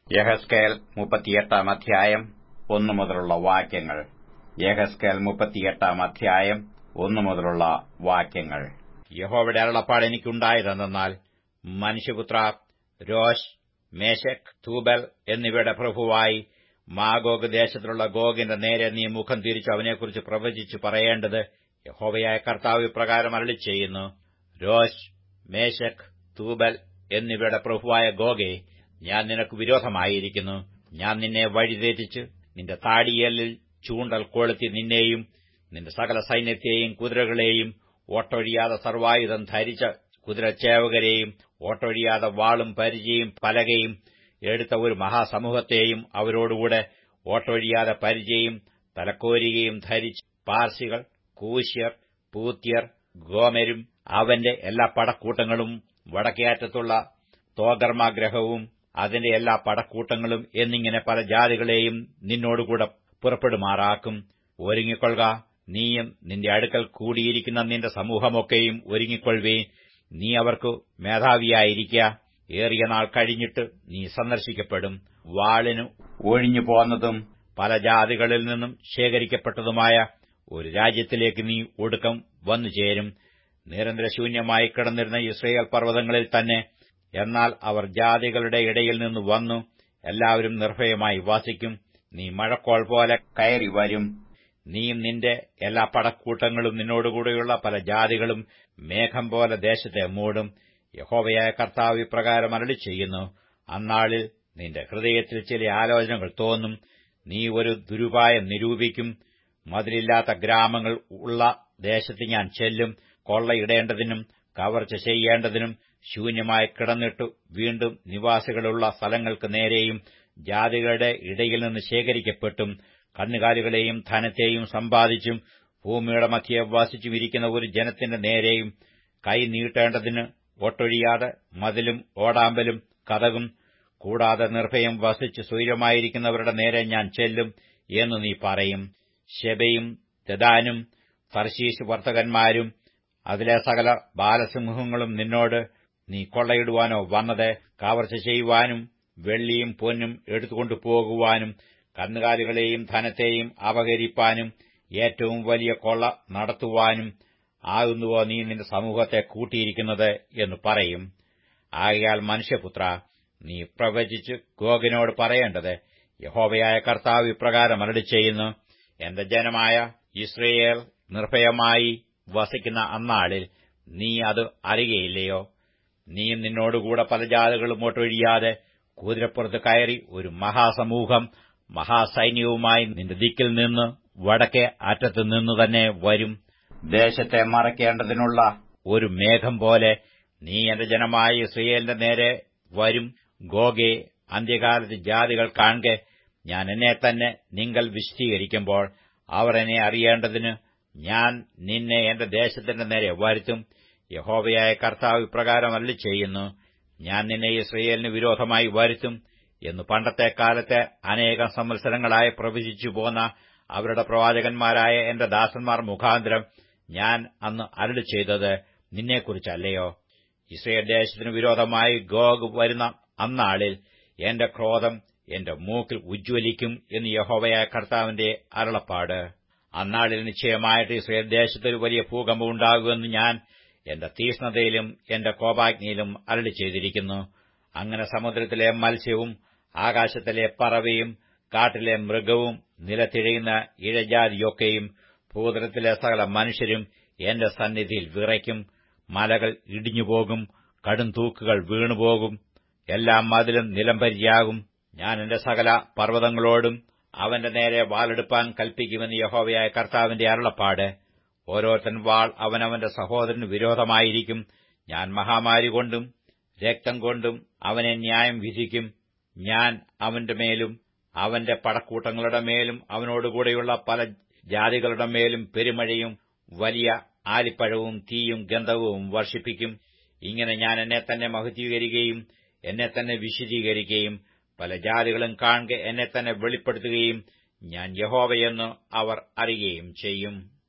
യെഹെസ്കേൽ 38 അധ്യായം 1 മുതലുള്ള വാക്യങ്ങൾ. യെഹെസ്കേൽ 38 അധ്യായം 1 മുതലുള്ള വാക്യങ്ങൾ. യഹോവയുടെ അരുളപ്പാട് എനിക്കുണ്ടായതെന്നാൽ, മനുഷ്യപുത്ര, രോശ്, മേശെക്, തൂബൽ എന്നിവയുടെ പ്രഭുവായി മാഗോഗ് ദേശത്തിലുള്ള ഗോഗിന്റെ നേരെ നീ മുഖം തിരിച്ച് അവനെക്കുറിച്ച് പ്രവചിച്ചു പറയേണ്ടത്, യഹോവയായ കർത്താവ് ഇപ്രകാരം അരുളിച്ചെയ്യുന്നു: രോശ്, മേശെക്, തൂബൽ എന്നിവയുടെ പ്രഭുവായ ഗോഗേ, ഞാൻ നിനക്ക് വിരോധമായിരിക്കുന്നു. ഞാൻ നിന്നെ വഴിതെറ്റിച്ച് നിന്റെ താടിയേലിൽ ചൂണ്ടൽ കൊളുത്തി നിന്നെയും നിന്റെ സകല സൈന്യത്തെയും കുതിരകളെയും ഓട്ടൊഴിയാതെ സർവായുധം ധരിച്ച കുതിരച്ചേവകരെയും ഓട്ടൊഴിയാതെ വാളും പരിചയും പലകയും എടുത്ത ഒരു മഹാസമൂഹത്തെയും അവരോടുകൂടെ ഓട്ടൊഴിയാതെ പരിചയും തലക്കോരികയും ധരിച്ച് പാർസികൾ, കൂശ്യർ, പൂത്യർ, ഗോമെരും അവന്റെ എല്ലാ പടക്കൂട്ടങ്ങളും വടക്കേ അറ്റത്തുള്ള തോഗർമാഗ്രഹവും അതിന്റെ എല്ലാ പടക്കൂട്ടങ്ങളും എന്നിങ്ങനെ പല ജാതികളെയും നിന്നോടുകൂടെ പുറപ്പെടുമാറാക്കും. ഒരുങ്ങിക്കൊള്ളുക, നീയും നിന്റെ അടുക്കൽ കൂടിയിരിക്കുന്ന നിന്റെ സമൂഹമൊക്കെയും ഒരുങ്ങിക്കൊള്ളുവീൻ. നീ അവർക്ക് മേധാവിയായിരിക്ക. ഏറിയ നാൾ കഴിഞ്ഞിട്ട് നീ സന്ദർശിക്കപ്പെടും. വാളിന് ഒഴിഞ്ഞു പോന്നതും പല ജാതികളിൽ നിന്നും ശേഖരിക്കപ്പെട്ടതുമായ ഒരു രാജ്യത്തിലേക്ക് നീ ഒടുക്കം വന്നുചേരും. നിരന്തരശൂന്യമായി കിടന്നിരുന്ന ഇസ്രയേൽ പർവ്വതങ്ങളിൽ തന്നെ. എന്നാൽ അവർ ജാതികളുടെ ഇടയിൽ നിന്ന് വന്നു എല്ലാവരും നിർഭയമായി വസിക്കും. നീ മഴക്കോൾ പോലെ കയറി വരും. നീയും നിന്റെ എല്ലാ പടക്കൂട്ടങ്ങളും നിന്നോടുകൂടെയുള്ള പല ജാതികളും മേഘം പോലെ ദേശത്തെ മൂടും. യഹോവയായ കർത്താവ് ഇപ്രകാരം അരുളിച്ചെയ്യുന്നു: അന്നാളിൽ നിന്റെ ഹൃദയത്തിൽ ചില ആലോചനകൾ തോന്നും. നീ ഒരു ദുരുപായം നിരൂപിക്കും. മതിലില്ലാത്ത ഗ്രാമങ്ങൾ ഉള്ള ദേശത്ത് ഞാൻ ചെല്ലും. കൊള്ളയിടേണ്ടതിനും കവർച്ച ചെയ്യേണ്ടതിനും ശൂന്യമായി കിടന്നിട്ടു വീണ്ടും നിവാസികളുള്ള സ്ഥലങ്ങൾക്ക് നേരെയും ജാതികളുടെ ഇടയിൽ നിന്ന് ശേഖരിക്കപ്പെട്ടും കന്നുകാലികളെയും ധനത്തെയും സമ്പാദിച്ചും ഭൂമിയുടെ മധ്യേ വസിച്ചുമിരിക്കുന്ന ഒരു ജനത്തിന്റെ നേരെയും കൈ നീട്ടേണ്ടതിന് ഒട്ടൊഴിയാതെ മതിലും ഓടാമ്പലും കതകും കൂടാതെ നിർഭയം വസിച്ച് സ്വൈരമായിരിക്കുന്നവരുടെ നേരെ ഞാൻ ചെല്ലും എന്നു നീ പറയും. ശെബയും ദെദാനും തർശീശ് വർത്തകന്മാരും അതിലെ സകല ബാലസിംഹങ്ങളും നിന്നോട്, നീ കൊള്ളയിടുവാനോ വന്നത്? കവർച്ച ചെയ്യുവാനും വെള്ളിയും പൊന്നും എടുത്തുകൊണ്ടു പോകുവാനും കന്നുകാലികളെയും ധനത്തെയും അപഹരിപ്പാനും ഏറ്റവും വലിയ കൊള്ള നടത്തുവാനും ആകുന്നുവോ നീ നിന്റെ സമൂഹത്തെ കൂട്ടിയിരിക്കുന്നത് എന്ന് പറയും. ആകയാൽ മനുഷ്യപുത്ര, നീ പ്രവചിച്ച് ഗോഗിനോട് പറയേണ്ടത്, യഹോവയായ കർത്താവ് ഇപ്രകാരം അരുളിച്ചെയ്യുന്നു: എന്റെ ജനമായ യിസ്രയേൽ നിർഭയമായി വസിക്കുന്ന അന്നാളിൽ നീ അത് അറിയുകയില്ലയോ? നീയും നിന്നോടുകൂടെ പല ജാതികളും ഒട്ടൊഴിയാതെ കുതിരപ്പുറത്ത് കയറി ഒരു മഹാസമൂഹം മഹാസൈന്യവുമായി നിന്റെ ദിക്കിൽ നിന്ന് വടക്കേ അറ്റത്തു നിന്നു തന്നെ വരും. ദേശത്തെ മറയ്ക്കേണ്ടതിനുള്ള ഒരു മേഘം പോലെ നീ എന്റെ ജനമായ ഇസ്രയേലിന്റെ നേരെ വരും. ഗോഗേ, അന്ത്യകാലത്ത് ജാതികൾ കാൺകെ ഞാൻ എന്നെ തന്നെ നിങ്കൽ വിശദീകരിക്കുമ്പോൾ അവർ എന്നെ അറിയേണ്ടതിന് ഞാൻ നിന്നെ എന്റെ ദേശത്തിന്റെ നേരെ വരുത്തും. യഹോവയായ കർത്താവ് ഇപ്രകാരം അരുളിച്ചെയ്യുന്നു: ഞാൻ നിന്നെ ഇസ്രയേലിന് വിരോധമായി വരുത്തും എന്ന് പണ്ടത്തെ കാലത്തെ അനേകം സംവത്സരങ്ങളായി പ്രവചിച്ചു പോന്ന അവരുടെ പ്രവാചകന്മാരായ എന്റെ ദാസന്മാർ മുഖാന്തരം ഞാൻ അന്ന് അരുളിച്ചെയ്തത് നിന്നെക്കുറിച്ചല്ലയോ? ഇസ്രയേൽ ദേശത്തിനു വിരോധമായി ഗോഗ് വരുന്ന അന്നാളിൽ എന്റെ ക്രോധം എന്റെ മൂക്കിൽ ഉജ്ജ്വലിക്കും എന്ന് യഹോവയായ കർത്താവിന്റെ അരുളപ്പാട്. അന്നാളിൽ നിശ്ചയമായിട്ട് ഇസ്രയേൽ ദേശത്തൊരു വലിയ ഭൂകമ്പം ഉണ്ടാകുമെന്ന് ഞാൻ എന്റെ തീക്ഷ്ണതയിലും എന്റെ കോപാഗ്നിയിലും അരുളിച്ചെയ്തിരിക്കുന്നു. അങ്ങനെ സമുദ്രത്തിലെ മത്സ്യവും ആകാശത്തിലെ പറവയും കാട്ടിലെ മൃഗവും നിലത്തിഴയുന്ന ഇഴജാതിയൊക്കെയും ഭൂതലത്തിലെ സകല മനുഷ്യരും എന്റെ സന്നിധിയിൽ വിറയ്ക്കും. മലകൾ ഇടിഞ്ഞുപോകും, കടുംതൂക്കുകൾ വീണുപോകും, എല്ലാ മതിലും നിലംപരിചയാകും. ഞാൻ എന്റെ സകല പർവ്വതങ്ങളോടും അവന്റെ നേരെ വാളെടുപ്പാൻ കൽപ്പിക്കുമെന്ന് യഹോവയായ കർത്താവിന്റെ അരുളപ്പാട്. ഓരോരുത്തൻ വാൾ അവനവന്റെ സഹോദരന് വിരോധമായിരിക്കും. ഞാൻ മഹാമാരി കൊണ്ടും രക്തം കൊണ്ടും അവനെ ന്യായം വിധിക്കും. ഞാൻ അവന്റെ മേലും അവന്റെ പടക്കൂട്ടങ്ങളുടെ മേലും അവനോടുകൂടെയുള്ള പല ജാതികളുടെ മേലും പെരുമഴയും വലിയ ആലിപ്പഴവും തീയും ഗന്ധകവും വർഷിപ്പിക്കും. ഇങ്ങനെ ഞാൻ എന്നെ തന്നെ മഹത്വീകരിക്കുകയും എന്നെ തന്നെ വിശദീകരിക്കുകയും പല ജാതികളും കാണുക എന്നെ തന്നെ വെളിപ്പെടുത്തുകയും ഞാൻ യഹോവയെന്ന് അവർ അറിയുകയും ചെയ്യും.